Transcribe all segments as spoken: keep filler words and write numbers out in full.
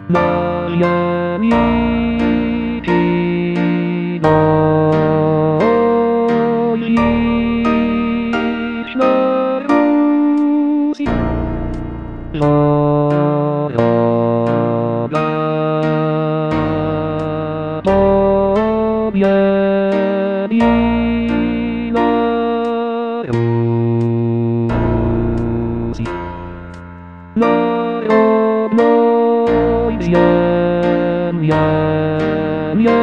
Najemniczy dojrzysz na Rosji. Choroba tobie i na Rosji. Narodной земле не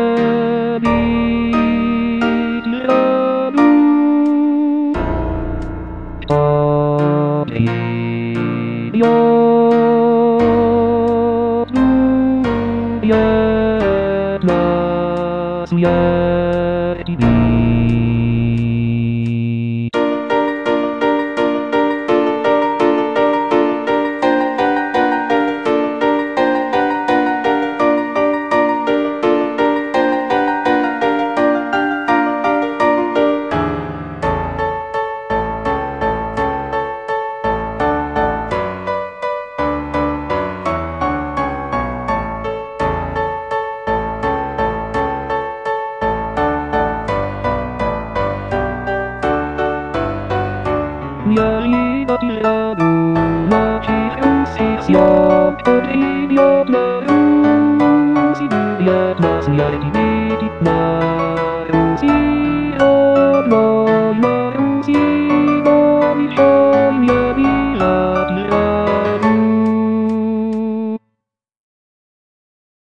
бить раду, что придет дует на смерть бить. Mieli do tyle